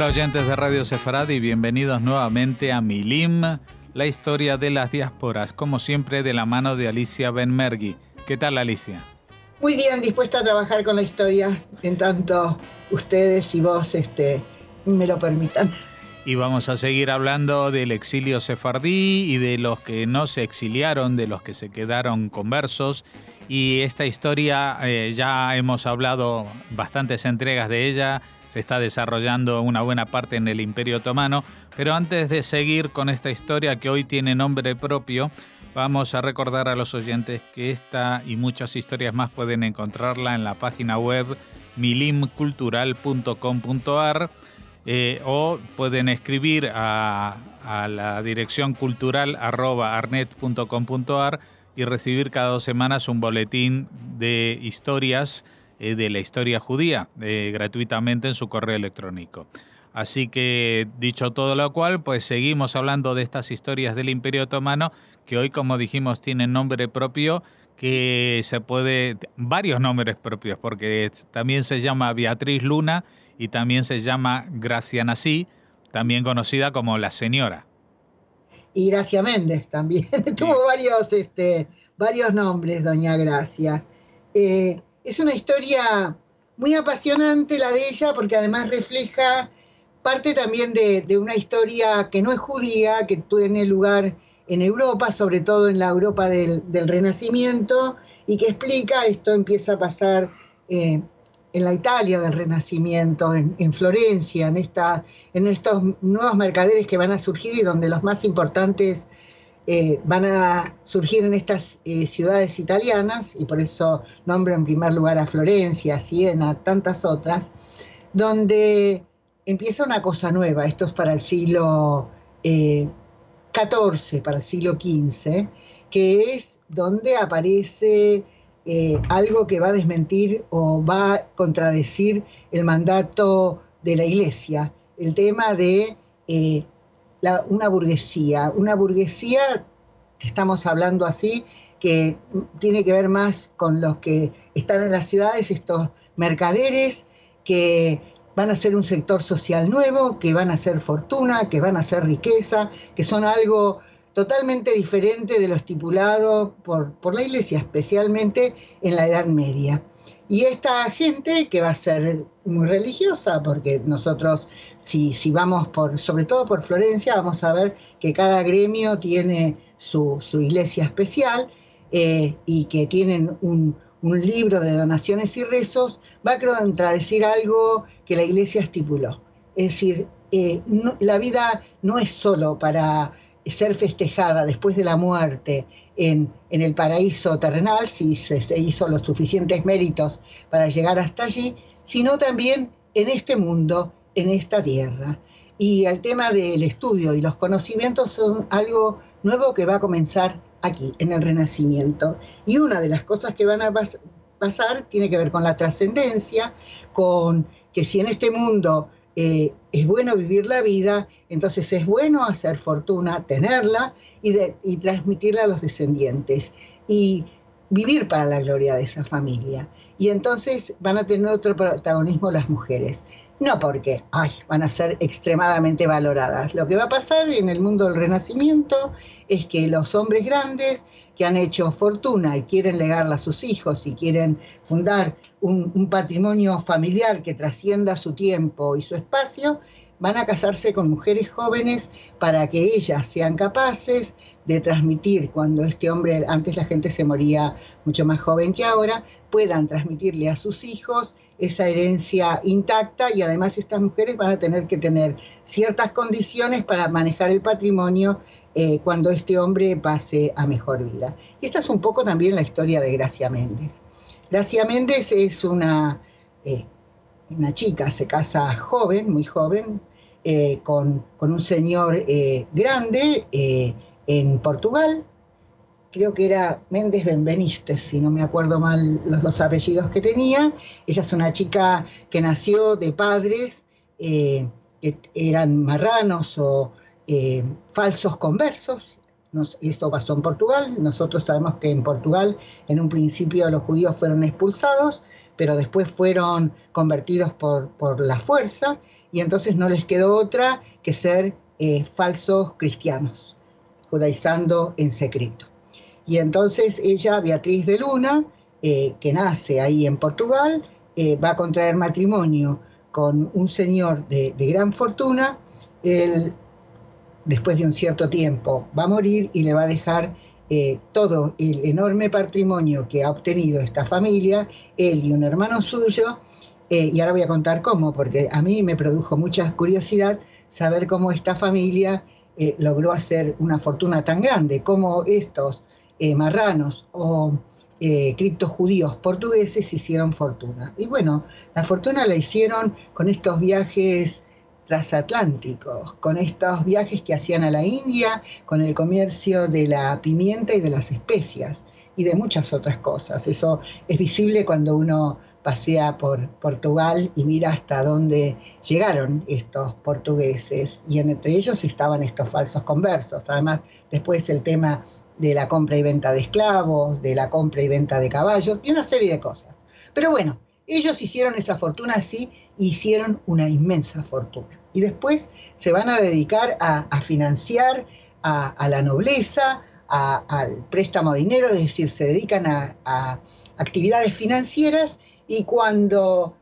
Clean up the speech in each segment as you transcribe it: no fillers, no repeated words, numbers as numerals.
Hola oyentes de Radio Sefarad y bienvenidos nuevamente a Milim, la historia de las diásporas, como siempre de la mano de Alicia Benmergui. ¿Qué tal, Alicia? Muy bien, dispuesta a trabajar con la historia, en tanto ustedes y vos me lo permitan. Y vamos a seguir hablando del exilio sefardí y de los que no se exiliaron, de los que se quedaron conversos. Y esta historia ya hemos hablado bastantes entregas de ella. Se está desarrollando una buena parte en el Imperio Otomano. Pero antes de seguir con esta historia que hoy tiene nombre propio, vamos a recordar a los oyentes que esta y muchas historias más pueden encontrarla en la página web milimcultural.com.ar o pueden escribir a la dirección cultural@arnet.com.ar y recibir cada 2 semanas un boletín de historias de la historia judía gratuitamente en su correo electrónico. Así que, dicho todo lo cual, pues seguimos hablando de estas historias del Imperio Otomano, que hoy, como dijimos, tienen nombre propio, que se puede, varios nombres propios, porque también se llama Beatriz Luna y también se llama Gracia Nací, también conocida como la Señora. Y Gracia Méndez también, tuvo varios nombres, doña Gracia. Es una historia muy apasionante la de ella, porque además refleja parte también de una historia que no es judía, que tiene lugar en Europa, sobre todo en la Europa del Renacimiento, y que explica, esto empieza a pasar en la Italia del Renacimiento, en Florencia, en estos nuevos mercaderes que van a surgir y donde los más importantes van a surgir en estas ciudades italianas, y por eso nombro en primer lugar a Florencia, Siena, tantas otras, donde empieza una cosa nueva. Esto es para el siglo XIV, para el siglo XV, que es donde aparece algo que va a desmentir o va a contradecir el mandato de la Iglesia, el tema de una burguesía que estamos hablando así, que tiene que ver más con los que están en las ciudades, estos mercaderes que van a ser un sector social nuevo, que van a hacer fortuna, que van a hacer riqueza, que son algo totalmente diferente de lo estipulado por la Iglesia, especialmente en la Edad Media. Y esta gente que va a ser muy religiosa, porque nosotros, si vamos sobre todo por Florencia, vamos a ver que cada gremio tiene su iglesia especial y que tienen un libro de donaciones y rezos, va a contradecir algo que la Iglesia estipuló. Es decir, la vida no es solo para ser festejada después de la muerte en el paraíso terrenal, si se hizo los suficientes méritos para llegar hasta allí, sino también en este mundo, en esta tierra. Y el tema del estudio y los conocimientos son algo nuevo que va a comenzar aquí, en el Renacimiento. Y una de las cosas que van a pasar tiene que ver con la trascendencia, con que si en este mundo es bueno vivir la vida, entonces es bueno hacer fortuna, tenerla y transmitirla a los descendientes y vivir para la gloria de esa familia. Y entonces van a tener otro protagonismo las mujeres. No porque van a ser extremadamente valoradas. Lo que va a pasar en el mundo del Renacimiento es que los hombres grandes que han hecho fortuna y quieren legarla a sus hijos y quieren fundar un patrimonio familiar que trascienda su tiempo y su espacio, van a casarse con mujeres jóvenes para que ellas sean capaces de transmitir, cuando este hombre, antes la gente se moría mucho más joven que ahora, puedan transmitirle a sus hijos esa herencia intacta, y además estas mujeres van a tener que tener ciertas condiciones para manejar el patrimonio cuando este hombre pase a mejor vida. Y esta es un poco también la historia de Gracia Méndez. Gracia Méndez es una chica, se casa joven, muy joven, con un señor grande en Portugal. Creo que era Méndez Benveniste, si no me acuerdo mal los 2 apellidos que tenía. Ella es una chica que nació de padres que eran marranos o falsos conversos, Esto pasó en Portugal. Nosotros sabemos que en Portugal en un principio los judíos fueron expulsados, pero después fueron convertidos por la fuerza, y entonces no les quedó otra que ser falsos cristianos, judaizando en secreto. Y entonces ella, Beatriz de Luna, que nace ahí en Portugal, va a contraer matrimonio con un señor de gran fortuna. Él, después de un cierto tiempo, va a morir y le va a dejar todo el enorme patrimonio que ha obtenido esta familia, él y un hermano suyo. Y ahora voy a contar cómo, porque a mí me produjo mucha curiosidad saber cómo esta familia logró hacer una fortuna tan grande, cómo estos marranos o criptojudíos portugueses hicieron fortuna. Y bueno, la fortuna la hicieron con estos viajes transatlánticos, con estos viajes que hacían a la India, con el comercio de la pimienta y de las especias y de muchas otras cosas. Eso es visible cuando uno pasea por Portugal y mira hasta dónde llegaron estos portugueses, y entre ellos estaban estos falsos conversos. Además, después el tema de la compra y venta de esclavos, de la compra y venta de caballos y una serie de cosas. Pero bueno, ellos hicieron esa fortuna así, hicieron una inmensa fortuna. Y después se van a dedicar a financiar a la nobleza, al préstamo de dinero, es decir, se dedican a actividades financieras. Y cuando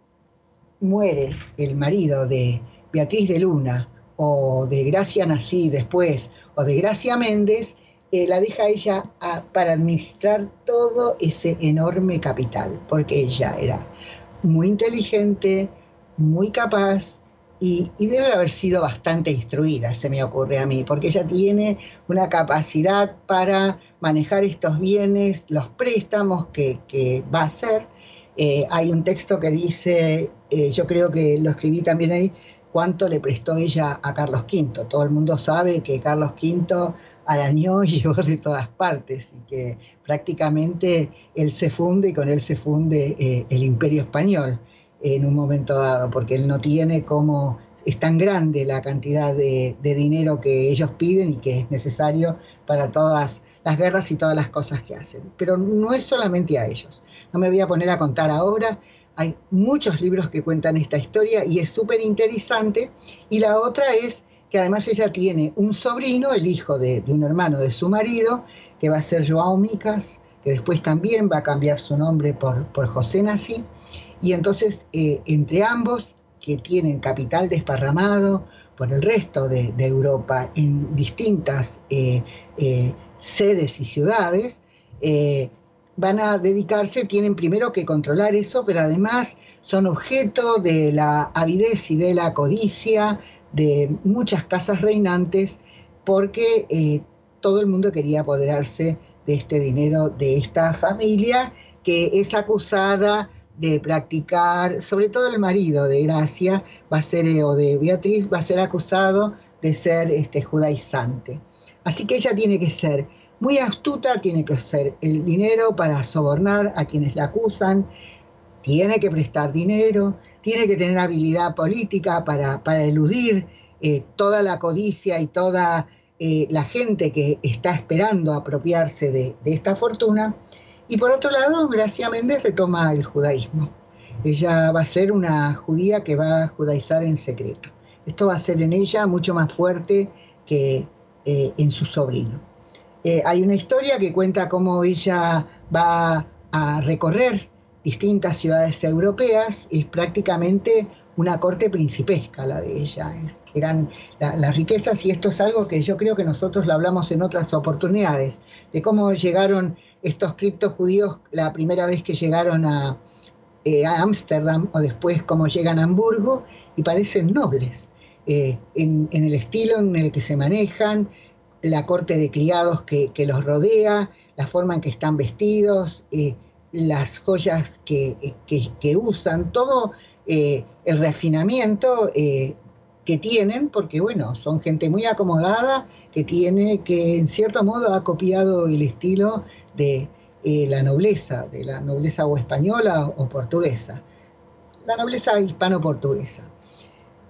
muere el marido de Beatriz de Luna, o de Gracia Nací después, o de Gracia Méndez, la deja ella para administrar todo ese enorme capital, porque ella era muy inteligente, muy capaz, y debe haber sido bastante instruida, se me ocurre a mí, porque ella tiene una capacidad para manejar estos bienes, los préstamos que va a hacer. Hay un texto que dice, yo creo que lo escribí también ahí, cuánto le prestó ella a Carlos V. Todo el mundo sabe que Carlos V arañó y llevó de todas partes, y que prácticamente él se funde, y con él se funde el Imperio Español en un momento dado, porque él no tiene cómo, es tan grande la cantidad de dinero que ellos piden y que es necesario para todas las guerras y todas las cosas que hacen. Pero no es solamente a ellos. No me voy a poner a contar ahora. Hay muchos libros que cuentan esta historia y es súper interesante. Y la otra es que además ella tiene un sobrino, el hijo de un hermano de su marido, que va a ser João Micas, que después también va a cambiar su nombre por José Nací. Y entonces, entre ambos, que tienen capital desparramado por el resto de Europa en distintas sedes y ciudades, van a dedicarse, tienen primero que controlar eso, pero además son objeto de la avidez y de la codicia de muchas casas reinantes, porque todo el mundo quería apoderarse de este dinero de esta familia, que es acusada de practicar, sobre todo el marido de Gracia, va a ser, o de Beatriz, va a ser acusado de ser judaizante. Así que ella tiene que ser muy astuta, tiene que hacer el dinero para sobornar a quienes la acusan, tiene que prestar dinero, tiene que tener habilidad política para eludir toda la codicia y toda la gente que está esperando apropiarse de esta fortuna. Y por otro lado, Gracia Méndez retoma el judaísmo. Ella va a ser una judía que va a judaizar en secreto. Esto va a ser en ella mucho más fuerte que en su sobrino. Hay una historia que cuenta cómo ella va a recorrer distintas ciudades europeas. Es prácticamente una corte principesca la de ella. Eran las riquezas, y esto es algo que yo creo que nosotros lo hablamos en otras oportunidades, de cómo llegaron estos criptojudíos la primera vez que llegaron a Ámsterdam, o después cómo llegan a Hamburgo, y parecen nobles en el estilo en el que se manejan, la corte de criados que los rodea, la forma en que están vestidos, las joyas que usan, todo el refinamiento que tienen, porque bueno, son gente muy acomodada, que en cierto modo ha copiado el estilo de la nobleza o española o portuguesa, la nobleza hispano-portuguesa.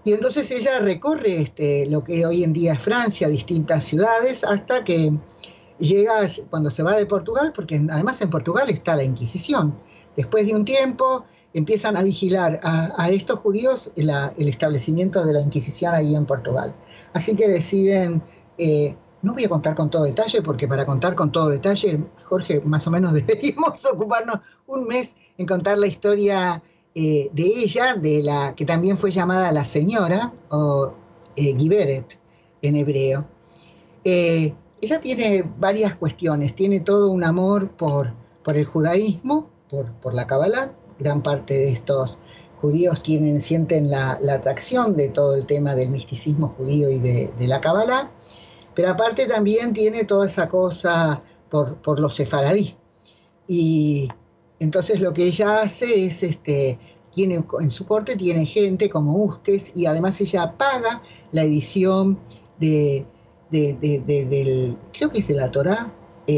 Y entonces ella recorre lo que hoy en día es Francia, distintas ciudades, hasta que llega, cuando se va de Portugal, porque además en Portugal está la Inquisición. Después de un tiempo empiezan a vigilar a estos judíos el establecimiento de la Inquisición ahí en Portugal. Así que deciden, no voy a contar con todo detalle, porque para contar con todo detalle, Jorge, más o menos deberíamos ocuparnos un mes en contar la historia de ella, de la que también fue llamada la señora, o Giberet en hebreo. Ella tiene varias cuestiones, tiene todo un amor por el judaísmo, por la Kabbalah. Gran parte de estos judíos sienten la atracción de todo el tema del misticismo judío y de la Kabbalah, pero aparte también tiene toda esa cosa por los sefaradí. Y entonces lo que ella hace es, en su corte tiene gente como Usques, y además ella paga la edición del, creo que es de la Torá,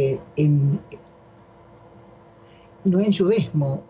no en judesmo,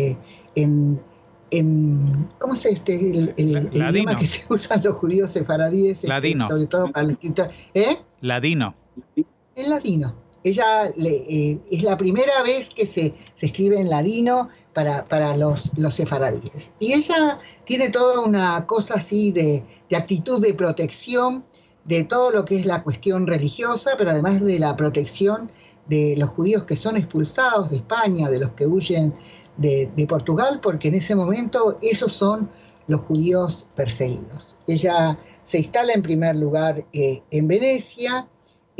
¿cómo es el idioma que se usan los judíos sefaradíes? Ladino. Sobre todo para la escritura. Ladino. En ladino. Ella es la primera vez que se escribe en ladino para los sefaradíes. Y ella tiene toda una cosa así de actitud de protección de todo lo que es la cuestión religiosa, pero además de la protección de los judíos que son expulsados de España, de los que huyen de Portugal, porque en ese momento esos son los judíos perseguidos. Ella se instala en primer lugar en Venecia.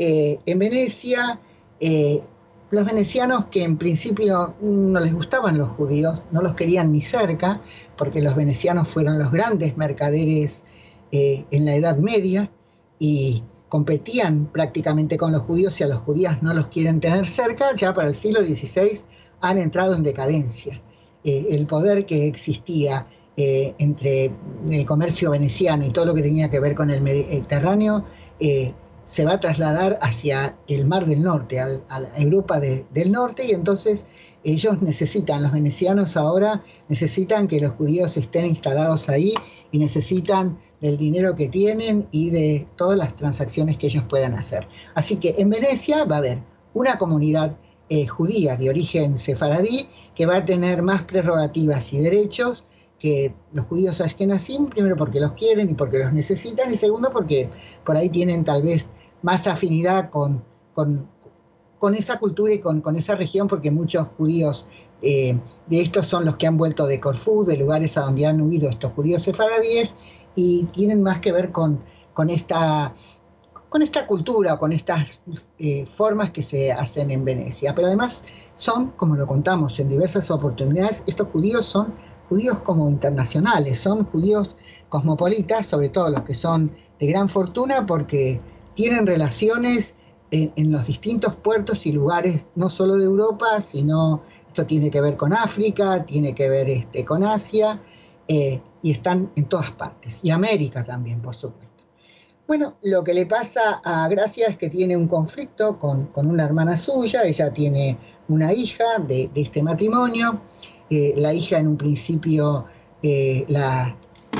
Los venecianos, que en principio no les gustaban los judíos, no los querían ni cerca, porque los venecianos fueron los grandes mercaderes en la Edad Media y competían prácticamente con los judíos, y a los judíos no los quieren tener cerca. Ya para el siglo XVI han entrado en decadencia. El poder que existía entre el comercio veneciano y todo lo que tenía que ver con el Mediterráneo se va a trasladar hacia el Mar del Norte, a la Europa del Norte, y entonces ellos los venecianos ahora necesitan que los judíos estén instalados ahí, y necesitan del dinero que tienen y de todas las transacciones que ellos puedan hacer. Así que en Venecia va a haber una comunidad judía de origen sefaradí que va a tener más prerrogativas y derechos que los judíos ashkenazim, primero porque los quieren y porque los necesitan, y segundo porque por ahí tienen tal vez más afinidad con esa cultura y con esa región, porque muchos judíos de estos son los que han vuelto de Corfú, de lugares a donde han huido estos judíos sefaradíes, y tienen más que ver con esta cultura, con estas formas que se hacen en Venecia. Pero además son, como lo contamos en diversas oportunidades, estos judíos son judíos como internacionales, son judíos cosmopolitas, sobre todo los que son de gran fortuna, porque tienen relaciones en los distintos puertos y lugares, no solo de Europa, sino esto tiene que ver con África, tiene que ver con Asia, y están en todas partes, y América también, por supuesto. Bueno, lo que le pasa a Gracia es que tiene un conflicto con una hermana suya. Ella tiene una hija de este matrimonio. La hija en un principio, la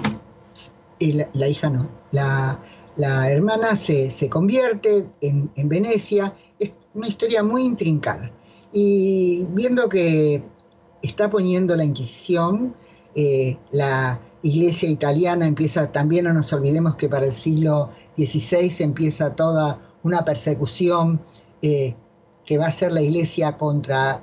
hermana se convierte en Venecia. Es una historia muy intrincada. Y viendo que está poniendo la Inquisición, la Iglesia italiana empieza también, no nos olvidemos que para el siglo XVI empieza toda una persecución que va a ser la Iglesia contra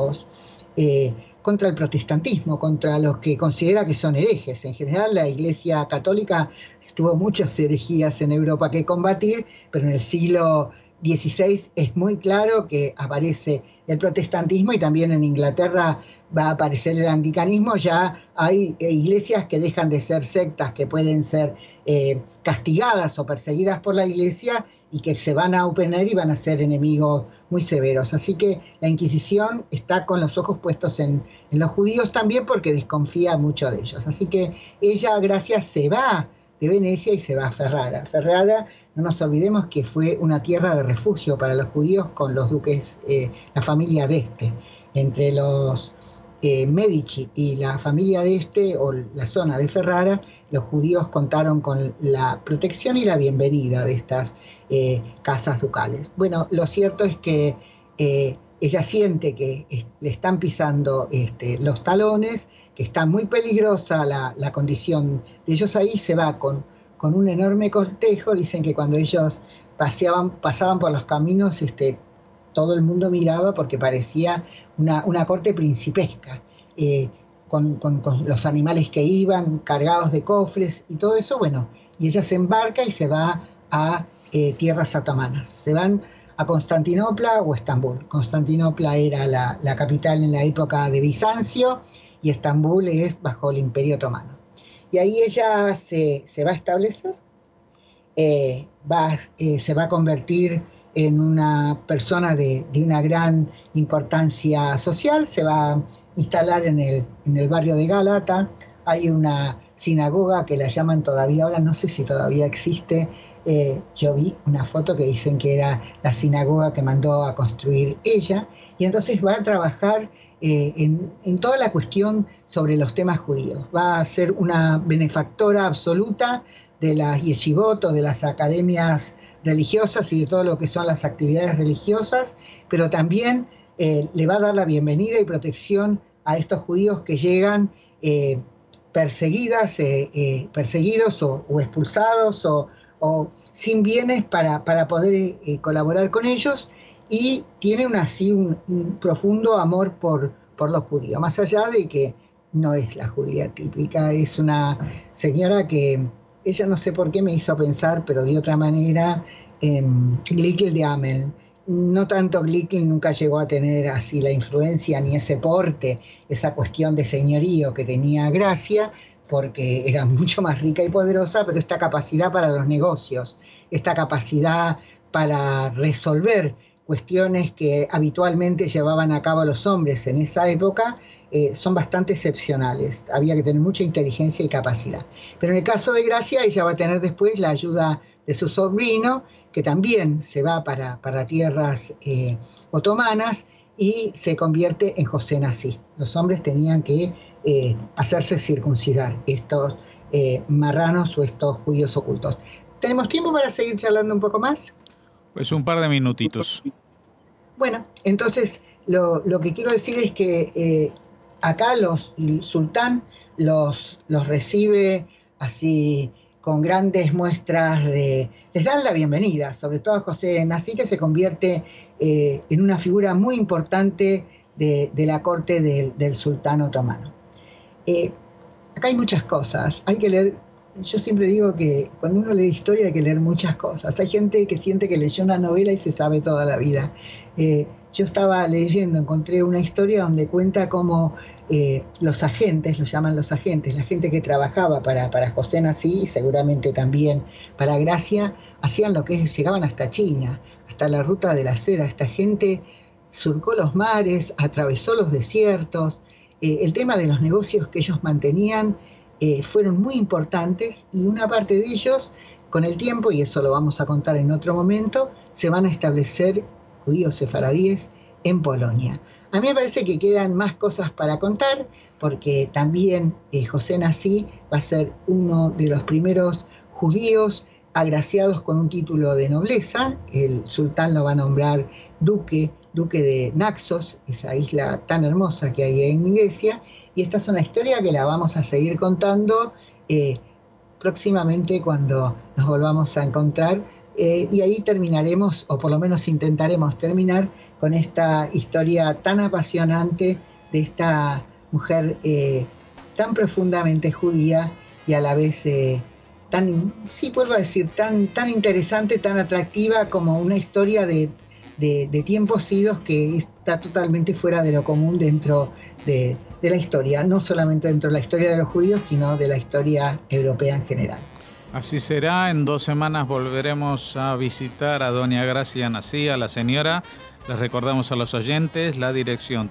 el protestantismo, contra los que considera que son herejes. En general, la Iglesia católica tuvo muchas herejías en Europa que combatir, pero en el siglo XVI es muy claro que aparece el protestantismo, y también en Inglaterra va a aparecer el anglicanismo. Ya hay iglesias que dejan de ser sectas, que pueden ser castigadas o perseguidas por la Iglesia, y que se van a oponer y van a ser enemigos muy severos. Así que la Inquisición está con los ojos puestos en los judíos también, porque desconfía mucho de ellos. Así que ella, Gracia, se va de Venecia y se va a Ferrara. Ferrara, no nos olvidemos que fue una tierra de refugio para los judíos, con los duques, la familia d'Este. Entre los Medici y la familia de o la zona de Ferrara, los judíos contaron con la protección y la bienvenida de estas casas ducales. Bueno, lo cierto es que ella siente que le están pisando los talones, que está muy peligrosa la condición de ellos ahí, se va con un enorme cortejo. Dicen que cuando ellos pasaban por los caminos, todo el mundo miraba porque parecía una corte principesca, con los animales que iban cargados de cofres y todo eso. Bueno, y ella se embarca y se va a tierras otomanas. Se van a Constantinopla o Estambul. Constantinopla era la capital en la época de Bizancio y Estambul es bajo el Imperio Otomano. Y ahí ella se va a establecer, se va a convertir en una persona de una gran importancia social, se va a instalar en el barrio de Gálata. Hay una sinagoga que la llaman todavía, ahora no sé si todavía existe, yo vi una foto que dicen que era la sinagoga que mandó a construir ella, y entonces va a trabajar en toda la cuestión sobre los temas judíos. Va a ser una benefactora absoluta de las yeshivot, de las academias religiosas y de todo lo que son las actividades religiosas, pero también le va a dar la bienvenida y protección a estos judíos que llegan perseguidos o expulsados o sin bienes para poder colaborar con ellos, y tiene un profundo amor por los judíos, más allá de que no es la judía típica. Es una señora que ella, no sé por qué me hizo pensar, pero de otra manera, Glickl de Amel. No tanto Glickl, nunca llegó a tener así la influencia ni ese porte, esa cuestión de señorío que tenía Gracia, porque era mucho más rica y poderosa, pero esta capacidad para los negocios, esta capacidad para resolver cuestiones que habitualmente llevaban a cabo los hombres en esa época, son bastante excepcionales. Había que tener mucha inteligencia y capacidad. Pero en el caso de Gracia, ella va a tener después la ayuda de su sobrino, que también se va para tierras otomanas y se convierte en José Nasí. Los hombres tenían que hacerse circuncidar estos marranos o estos judíos ocultos. ¿Tenemos tiempo para seguir charlando un poco más? Pues un par de minutitos. Bueno, entonces lo que quiero decir es que acá el sultán los recibe así con grandes muestras les dan la bienvenida, sobre todo a José Nasí, que se convierte en una figura muy importante de la corte del sultán otomano. Acá hay muchas cosas, hay que leer. Yo siempre digo que cuando uno lee historia hay que leer muchas cosas. Hay gente que siente que leyó una novela y se sabe toda la vida. Yo estaba leyendo, encontré una historia donde cuenta cómo los agentes, lo llaman los agentes, la gente que trabajaba para José Nasí y seguramente también para Gracia, hacían lo que llegaban hasta China, hasta la ruta de la seda. Esta gente surcó los mares, atravesó los desiertos. El tema de los negocios que ellos mantenían fueron muy importantes, y una parte de ellos, con el tiempo, y eso lo vamos a contar en otro momento, se van a establecer judíos sefaradíes en Polonia. A mí me parece que quedan más cosas para contar, porque también José Nasí va a ser uno de los primeros judíos agraciados con un título de nobleza. El sultán lo va a nombrar duque de Naxos, esa isla tan hermosa que hay en Grecia, y esta es una historia que la vamos a seguir contando próximamente cuando nos volvamos a encontrar, y ahí terminaremos, o por lo menos intentaremos terminar, con esta historia tan apasionante de esta mujer tan profundamente judía y a la vez tan, sí, vuelvo a decir, tan interesante, tan atractiva, como una historia de tiempos idos que está totalmente fuera de lo común dentro de la historia, no solamente dentro de la historia de los judíos, sino de la historia europea en general. Así será. En 2 semanas volveremos a visitar a doña Gracia Nasí, a la señora. Les recordamos a los oyentes la dirección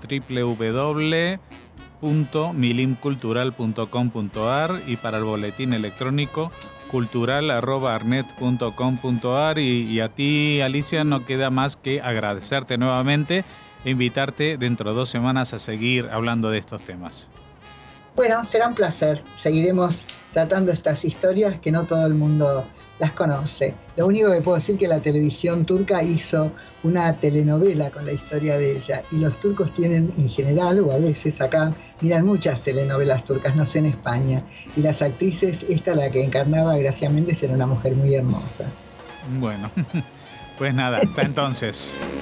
www.milimcultural.com.ar, y para el boletín electrónico cultural@arnet.com.ar y a ti, Alicia, no queda más que agradecerte nuevamente e invitarte dentro de 2 semanas a seguir hablando de estos temas. Bueno, será un placer. Seguiremos tratando estas historias que no todo el mundo las conoce. Lo único que puedo decir es que la televisión turca hizo una telenovela con la historia de ella, y los turcos tienen en general, o a veces acá, miran muchas telenovelas turcas, no sé en España, y las actrices, la que encarnaba a Gracia Méndez, era una mujer muy hermosa. Bueno, pues nada, hasta entonces.